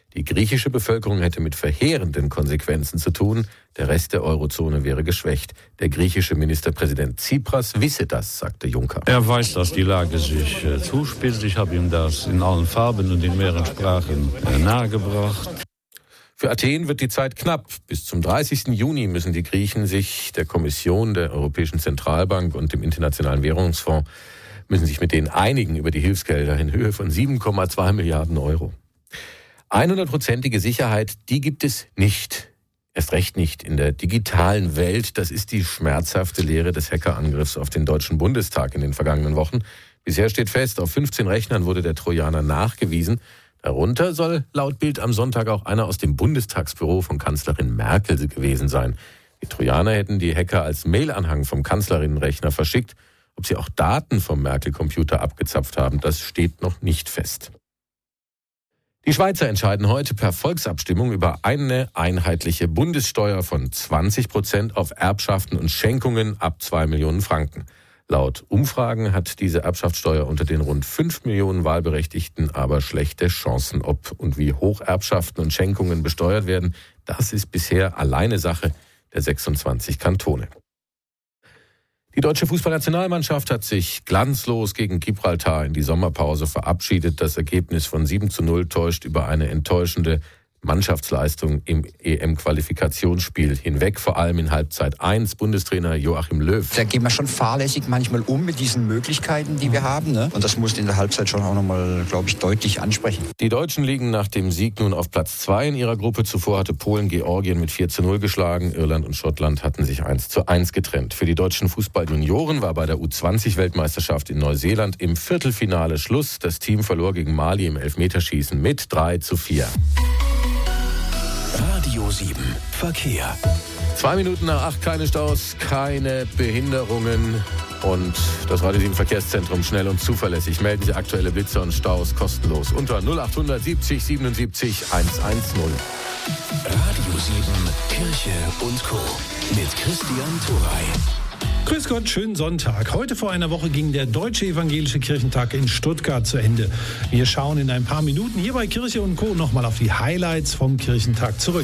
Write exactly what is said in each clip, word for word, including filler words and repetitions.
Die griechische Bevölkerung hätte mit verheerenden Konsequenzen zu tun. Der Rest der Eurozone wäre geschwächt. Der griechische Ministerpräsident Tsipras wisse das, sagte Juncker. Er weiß, dass die Lage sich äh, zuspitzt. Ich habe ihm das in allen Farben und in mehreren Sprachen äh, nahegebracht. Für Athen wird die Zeit knapp. Bis zum dreißigsten Juni müssen die Griechen sich der Kommission, der Europäischen Zentralbank und dem Internationalen Währungsfonds müssen sich mit denen einigen über die Hilfsgelder in Höhe von sieben Komma zwei Milliarden Euro. hundertprozentige Sicherheit, die gibt es nicht. Erst recht nicht in der digitalen Welt. Das ist die schmerzhafte Lehre des Hackerangriffs auf den Deutschen Bundestag in den vergangenen Wochen. Bisher steht fest, auf fünfzehn Rechnern wurde der Trojaner nachgewiesen. Darunter soll laut Bild am Sonntag auch einer aus dem Bundestagsbüro von Kanzlerin Merkel gewesen sein. Die Trojaner hätten die Hacker als Mailanhang vom Kanzlerinnenrechner verschickt. Ob sie auch Daten vom Merkel-Computer abgezapft haben, das steht noch nicht fest. Die Schweizer entscheiden heute per Volksabstimmung über eine einheitliche Bundessteuer von zwanzig Prozent auf Erbschaften und Schenkungen ab zwei Millionen Franken. Laut Umfragen hat diese Erbschaftssteuer unter den rund fünf Millionen Wahlberechtigten aber schlechte Chancen. Ob und wie hoch Erbschaften und Schenkungen besteuert werden, das ist bisher alleine Sache der sechsundzwanzig Kantone. Die deutsche Fußballnationalmannschaft hat sich glanzlos gegen Gibraltar in die Sommerpause verabschiedet. Das Ergebnis von sieben zu null täuscht über eine enttäuschende Mannschaftsleistung im E M-Qualifikationsspiel hinweg, vor allem in Halbzeit eins. Bundestrainer Joachim Löw. Da gehen wir schon fahrlässig manchmal um mit diesen Möglichkeiten, die wir haben. Ne? Und das musst du in der Halbzeit schon auch nochmal, glaube ich, deutlich ansprechen. Die Deutschen liegen nach dem Sieg nun auf Platz zwei in ihrer Gruppe. Zuvor hatte Polen Georgien mit vier zu null geschlagen. Irland und Schottland hatten sich eins zu eins getrennt. Für die deutschen Fußballjunioren war bei der U zwanzig Weltmeisterschaft in Neuseeland im Viertelfinale Schluss. Das Team verlor gegen Mali im Elfmeterschießen mit drei zu vier. Radio sieben Verkehr. Zwei Minuten nach acht, keine Staus, keine Behinderungen. Und das Radio sieben Verkehrszentrum schnell und zuverlässig. Melden Sie aktuelle Blitzer und Staus kostenlos unter null acht siebzig siebenundsiebzig hundertzehn. Radio sieben Kirche und Co. mit Christian Thuray. Grüß Gott, schönen Sonntag. Heute vor einer Woche ging der Deutsche Evangelische Kirchentag in Stuttgart zu Ende. Wir schauen in ein paar Minuten hier bei Kirche und Co. nochmal auf die Highlights vom Kirchentag zurück.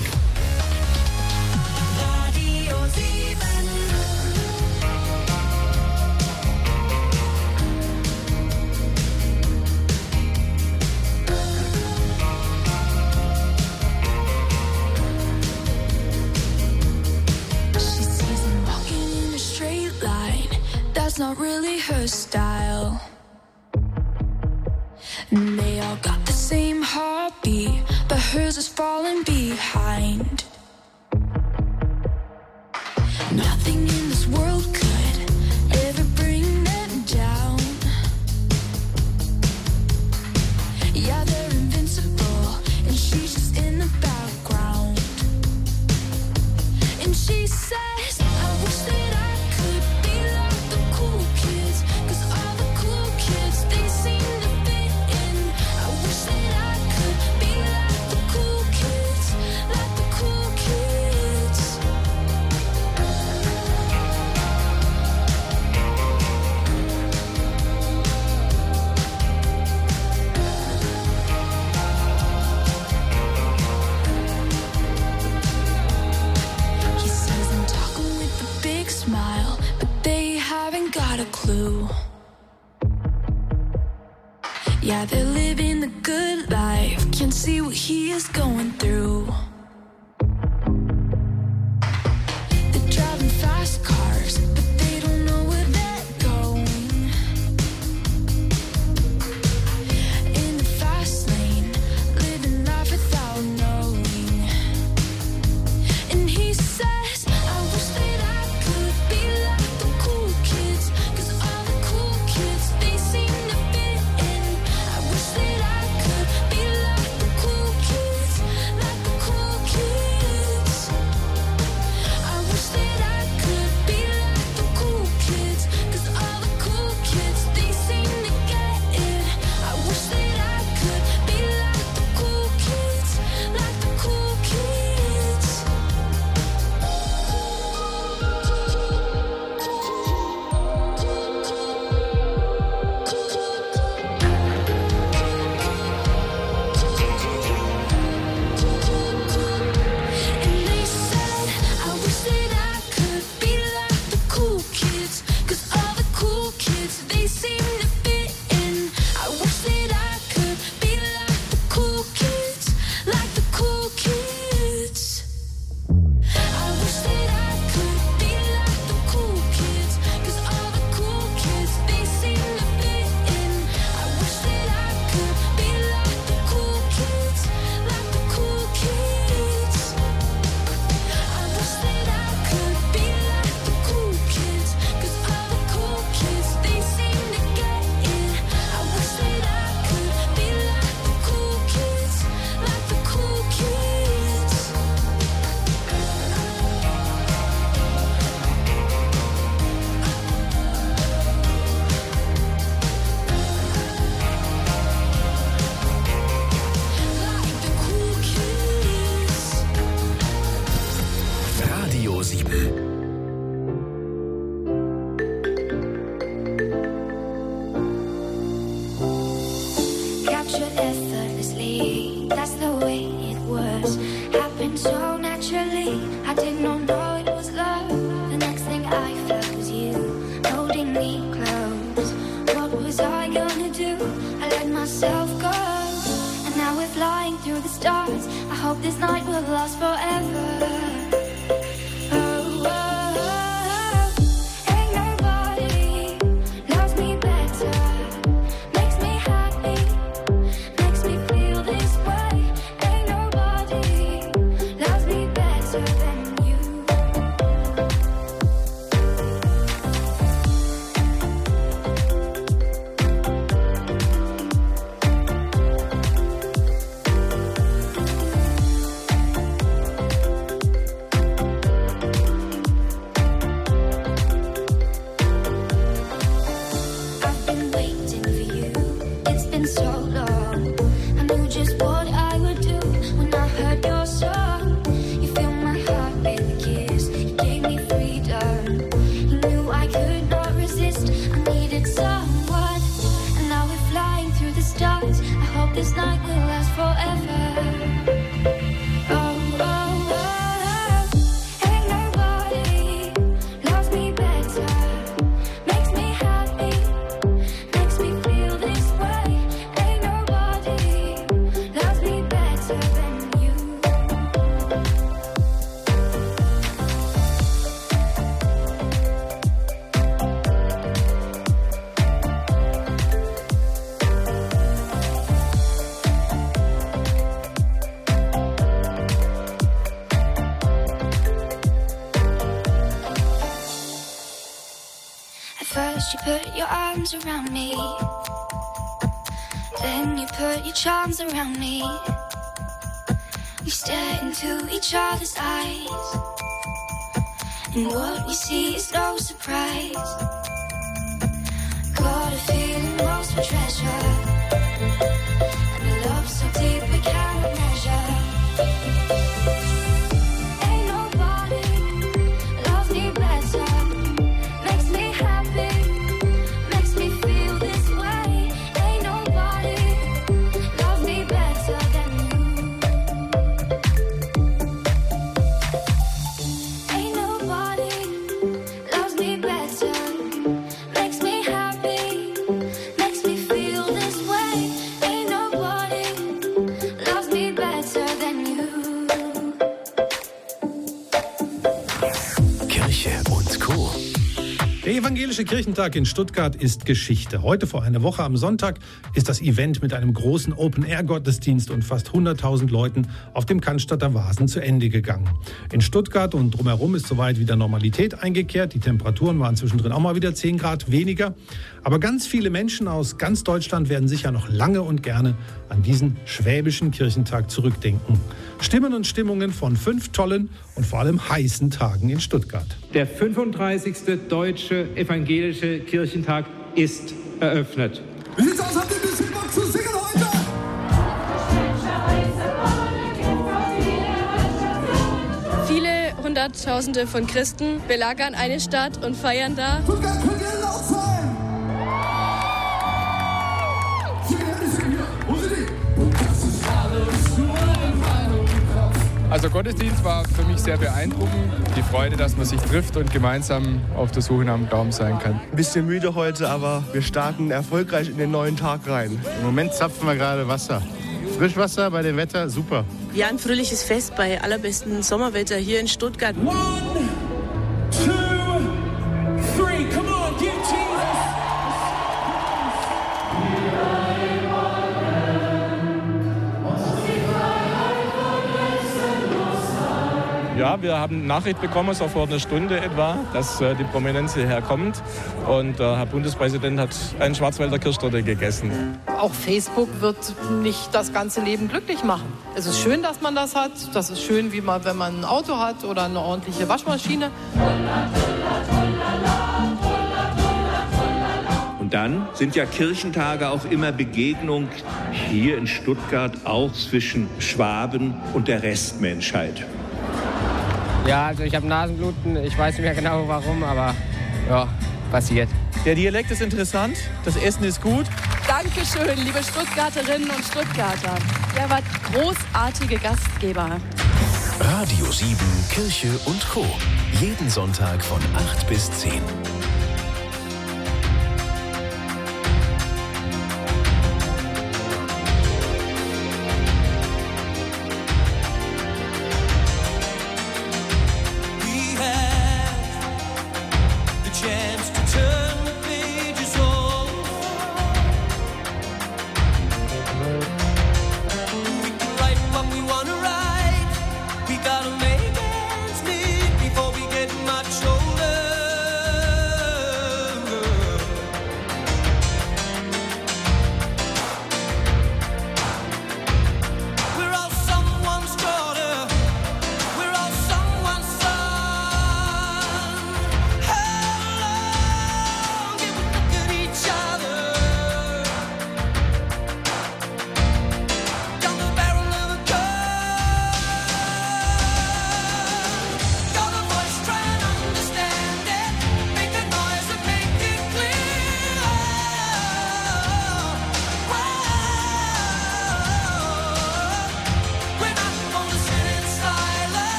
Not really her style. And they all got the same heartbeat, but hers is falling behind. Nothing in this world could ever bring them down. Yeah, they're invincible, and she's just in the background. And she says, I wish that I could be like the cool kids, 'cause all the cool kids, they seem to fit in. I wish that I could be like the cool kids, like the cool kids. He sees them talking with a big smile, but they haven't got a clue. Yeah, they're living the good life, can't see what he is going through. They're driving fast cars, but they don't know where they're going. In the fast lane, living life without knowing. And he says, I wish that I could be like the cool kids, 'cause all the cool kids, they seem to fit in. I wish that I could be like the cool kids, like the cool the stars. I hope this night will last forever. You put your arms around me, then you put your charms around me. We stare into each other's eyes, and what we see is no surprise. Got a feeling lost for treasure, and a love so deep we cannot measure. Ain't nobody loves me better. Makes me happy. Der Evangelische Kirchentag in Stuttgart ist Geschichte. Heute vor einer Woche am Sonntag ist das Event mit einem großen Open-Air-Gottesdienst und fast hunderttausend Leuten auf dem Cannstatter Wasen zu Ende gegangen. In Stuttgart und drumherum ist soweit wieder Normalität eingekehrt. Die Temperaturen waren zwischendrin auch mal wieder zehn Grad weniger. Aber ganz viele Menschen aus ganz Deutschland werden sicher noch lange und gerne an diesen schwäbischen Kirchentag zurückdenken. Stimmen und Stimmungen von fünf tollen und vor allem heißen Tagen in Stuttgart. Der fünfunddreißigste Deutsche Evangelische Kirchentag ist eröffnet. Wie sieht's aus? Habt ihr ein bisschen Bock zu singen heute? Viele Hunderttausende von Christen belagern eine Stadt und feiern da. Stuttgart, könnt ihr laut sein? Wo sind die? Das ist alles nur ein Meinung im Kopf. Also Gottesdienst war für mich sehr beeindruckend. Die Freude, dass man sich trifft und gemeinsam auf der Suche nach dem Glauben sein kann. Ein bisschen müde heute, aber wir starten erfolgreich in den neuen Tag rein. Im Moment zapfen wir gerade Wasser. Frischwasser bei dem Wetter, super. Ja, ein fröhliches Fest bei allerbestem Sommerwetter hier in Stuttgart. One, two, three, come on, give Jesus. Ja, wir haben Nachricht bekommen, so vor einer Stunde etwa, dass äh, die Prominenz hierher kommt. Und der Herr Bundespräsident hat einen Schwarzwälder Kirschtorte gegessen. Auch Facebook wird nicht das ganze Leben glücklich machen. Es ist schön, dass man das hat. Das ist schön, wie man, wenn man ein Auto hat oder eine ordentliche Waschmaschine. Und dann sind ja Kirchentage auch immer Begegnung hier in Stuttgart auch zwischen Schwaben und der Restmenschheit. Ja, also ich habe Nasenbluten, ich weiß nicht mehr genau warum, aber ja, passiert. Der Dialekt ist interessant, das Essen ist gut. Dankeschön, liebe Stuttgarterinnen und Stuttgarter. Ihr wart großartige Gastgeber. Radio sieben, Kirche und Co. Jeden Sonntag von acht bis zehn.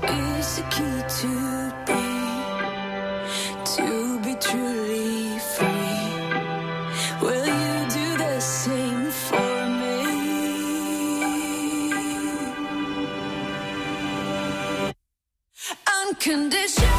is the key to be, to be truly free. Will you do the same for me? Unconditional.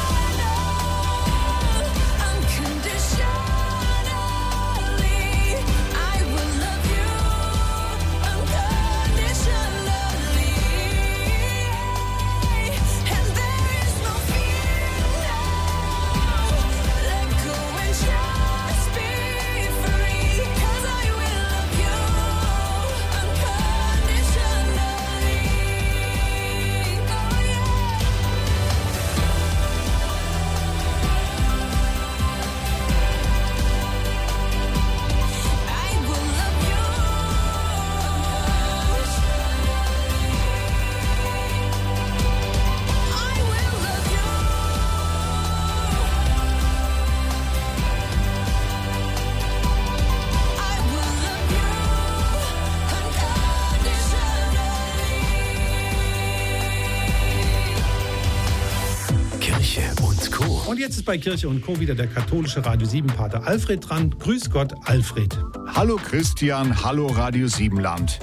Und jetzt ist bei Kirche und Co. wieder der katholische Radio sieben Pater Alfred dran. Grüß Gott, Alfred. Hallo Christian, hallo Radio sieben Land.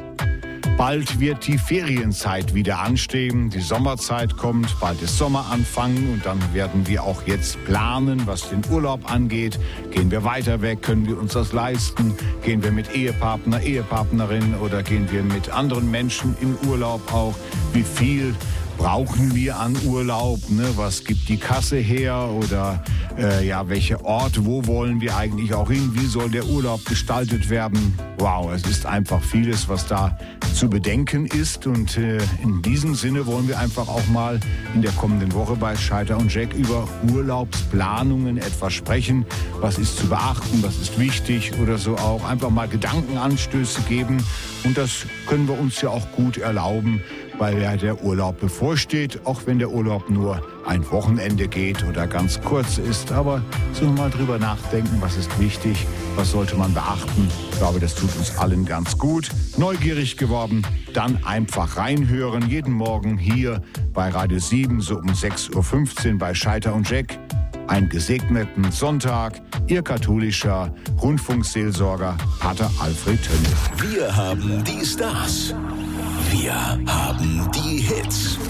Bald wird die Ferienzeit wieder anstehen, die Sommerzeit kommt, bald ist Sommeranfang und dann werden wir auch jetzt planen, was den Urlaub angeht. Gehen wir weiter weg, können wir uns das leisten? Gehen wir mit Ehepartner, Ehepartnerin oder gehen wir mit anderen Menschen in Urlaub auch? Wie viel brauchen wir an Urlaub? Ne? Was gibt die Kasse her? Oder äh, ja, welcher Ort? Wo wollen wir eigentlich auch hin? Wie soll der Urlaub gestaltet werden? Wow, es ist einfach vieles, was da zu bedenken ist. Und äh, in diesem Sinne wollen wir einfach auch mal in der kommenden Woche bei Scheiter und Jack über Urlaubsplanungen etwas sprechen. Was ist zu beachten? Was ist wichtig? Oder so auch einfach mal Gedankenanstöße geben. Und das können wir uns ja auch gut erlauben, weil ja der Urlaub bevorsteht, auch wenn der Urlaub nur ein Wochenende geht oder ganz kurz ist. Aber so mal drüber nachdenken, was ist wichtig, was sollte man beachten. Ich glaube, das tut uns allen ganz gut. Neugierig geworden, dann einfach reinhören. Jeden Morgen hier bei Radio sieben, so um sechs Uhr fünfzehn bei Scheiter und Jack. Einen gesegneten Sonntag, Ihr katholischer Rundfunkseelsorger Pater Alfred Tönnes. Wir haben die Stars. Wir haben die Hits.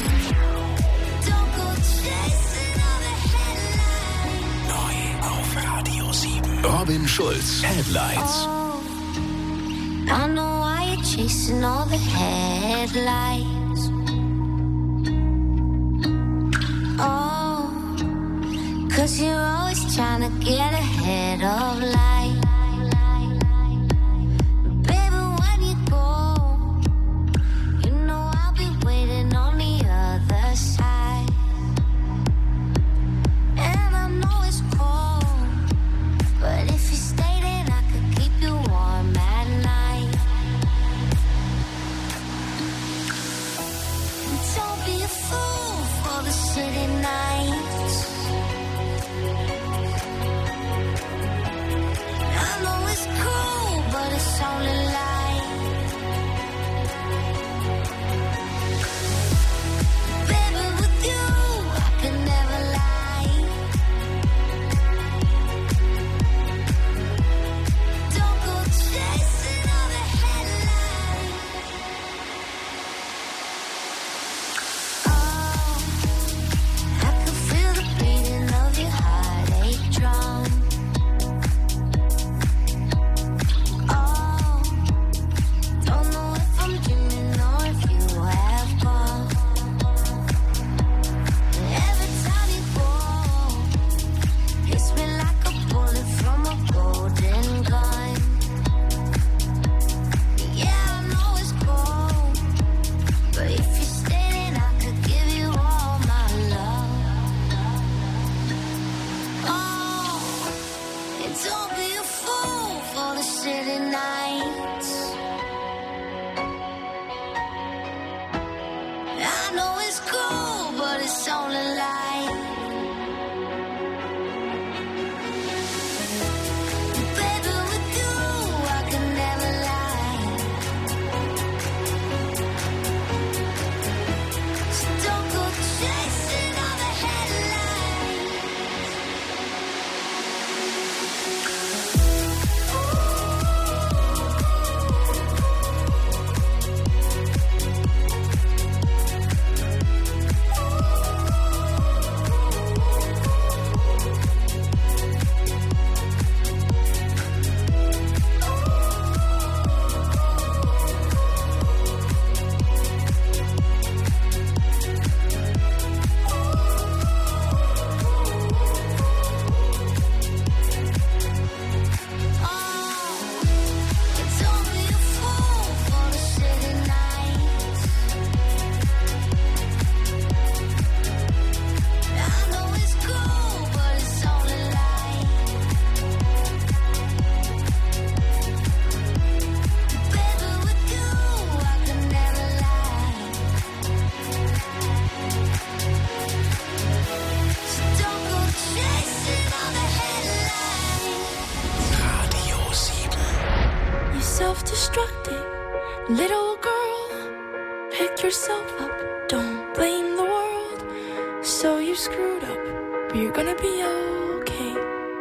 Neu auf Radio sieben. Robin Schulz, Headlights. Oh, I know why you're chasing all the headlights. Oh, 'cause you're always trying to get ahead of life. destructive. Little girl, pick yourself up, don't blame the world. So you screwed up, but you're gonna be okay.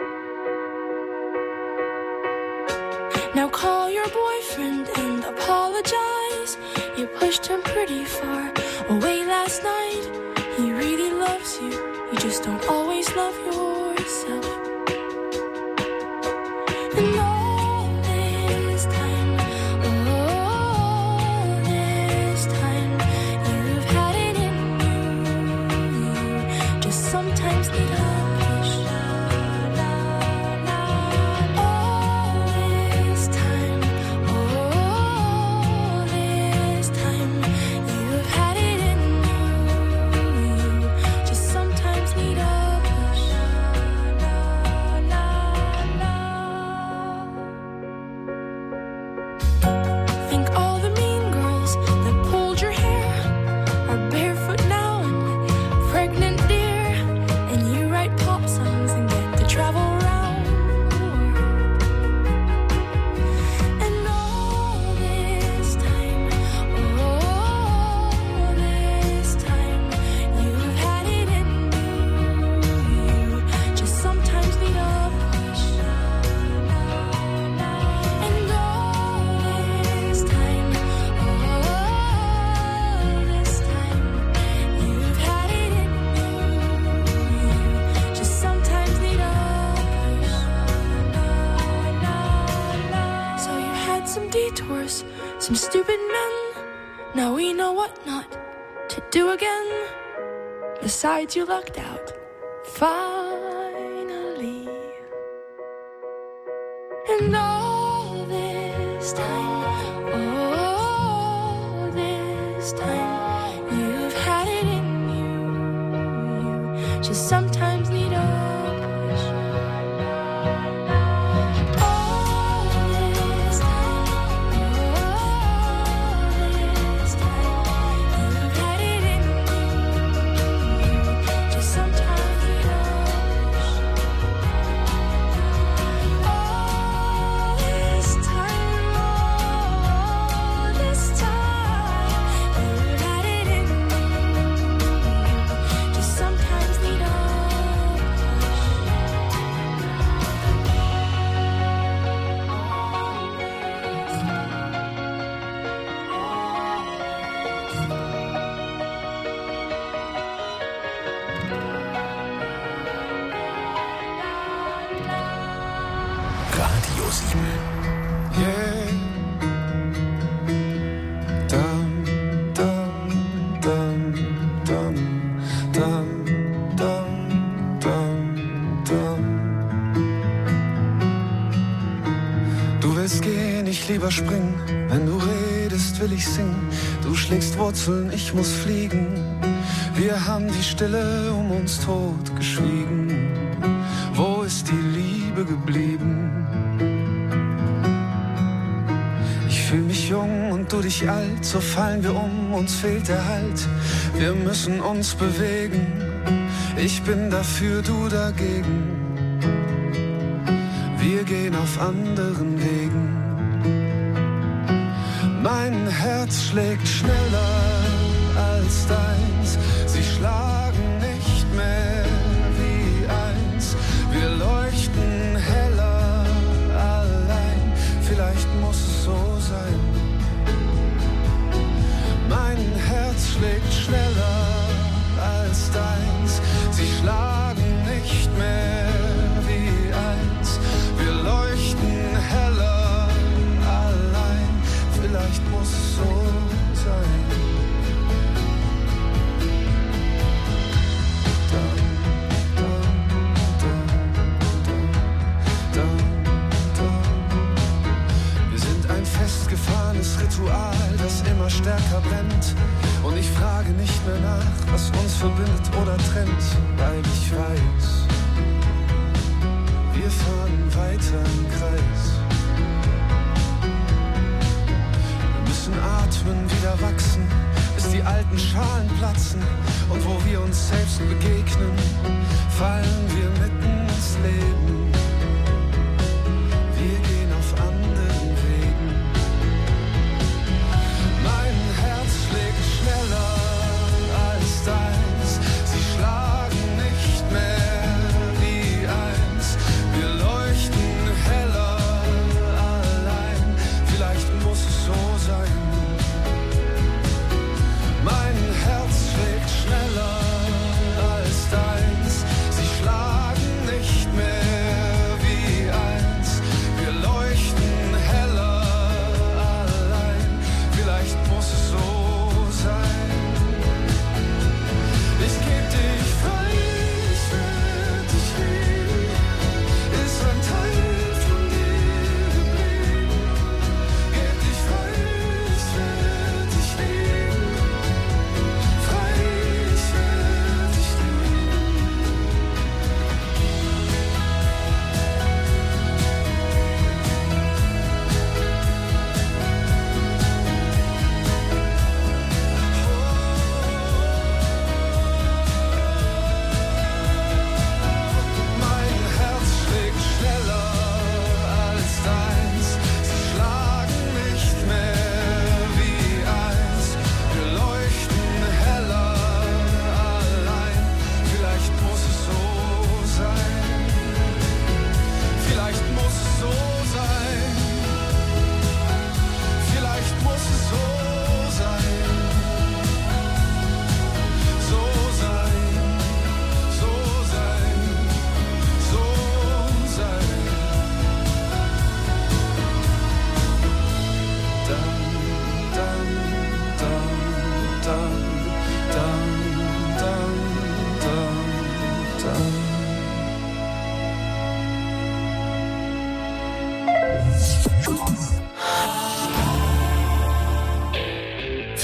Now call your boyfriend and apologize. You pushed him pretty far away last night. He really loves you, you just don't always love yourself. And all this time, all this time, you've had it in you. You just sometimes need a push. All this time, all this time, you've had it in you. You just sometimes need a push. Think all the mean girls that pulled your hair are barefoot now and pregnant, dear. And you write pop songs and get to travel around the world. And all this time, all this time, you've had it in you. You just sometimes need a push. And all this time, all this time, you've had it in you. Just sometimes need a push. So you had some detours, some stupid men. Now we know what not to do again. Besides, you lucked out. Finally. And all this time, all this time, you've had it in you. You just sometimes need a push. All this time, all this time, you've had it in you. Just sometimes need a push. All this time, all this time, you've had it in you. Just sometimes need a Radio sieben. Yeah. Dum, dum, dum, dum, dum, dum, dum, dum. Du willst gehen, ich lieber springen. Wenn du redest, will ich singen. Du schlägst Wurzeln, ich muss fliegen. Wir haben die Stille um uns tot geschwiegen. Wo ist die Liebe geblieben? Ich fühl mich jung und du dich alt, so fallen wir um, uns fehlt der Halt. Wir müssen uns bewegen, ich bin dafür, du dagegen. Wir gehen auf anderen Wegen. Mein Herz schlägt schneller als deins, sie schlagen nicht mehr wie eins. Wir leuchten heller allein, vielleicht muss es so sein. Mein Herz schlägt schneller als deins, sie schlagen nicht mehr wie eins. Wir leuchten heller allein, vielleicht muss es so sein. Wir sind ein festgefahrenes Ritual, das immer stärker brennt. Und ich frage nicht mehr nach, was uns verbindet oder trennt, weil ich weiß, wir fahren weiter im Kreis. Wir müssen atmen, wieder wachsen, bis die alten Schalen platzen. Und wo wir uns selbst begegnen, fallen wir mitten ins Leben. Wir gehen auf anderen Wegen.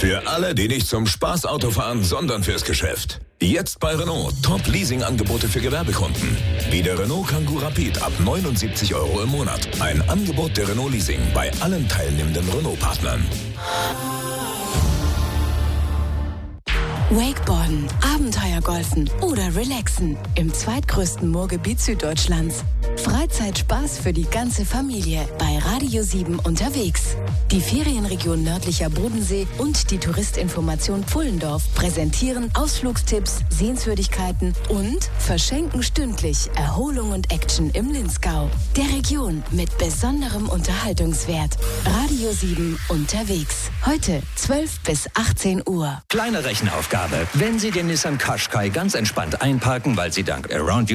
Für alle, die nicht zum Spaßauto fahren, sondern fürs Geschäft. Jetzt bei Renault Top-Leasing-Angebote für Gewerbekunden. Wie der Renault Kangoo Rapid ab neunundsiebzig Euro im Monat. Ein Angebot der Renault Leasing bei allen teilnehmenden Renault-Partnern. Wakeboarden, Abenteuergolfen oder Relaxen im zweitgrößten Moorgebiet Süddeutschlands. Freizeitspaß für die ganze Familie bei Radio sieben unterwegs. Die Ferienregion Nördlicher Bodensee und die Touristinformation Pfullendorf präsentieren Ausflugstipps, Sehenswürdigkeiten und verschenken stündlich Erholung und Action im Linzgau. Der Region mit besonderem Unterhaltungswert. Radio sieben unterwegs. Heute zwölf bis achtzehn Uhr. Kleine Rechenaufgabe. Wenn Sie den Nissan Qashqai ganz entspannt einparken, weil Sie dank Around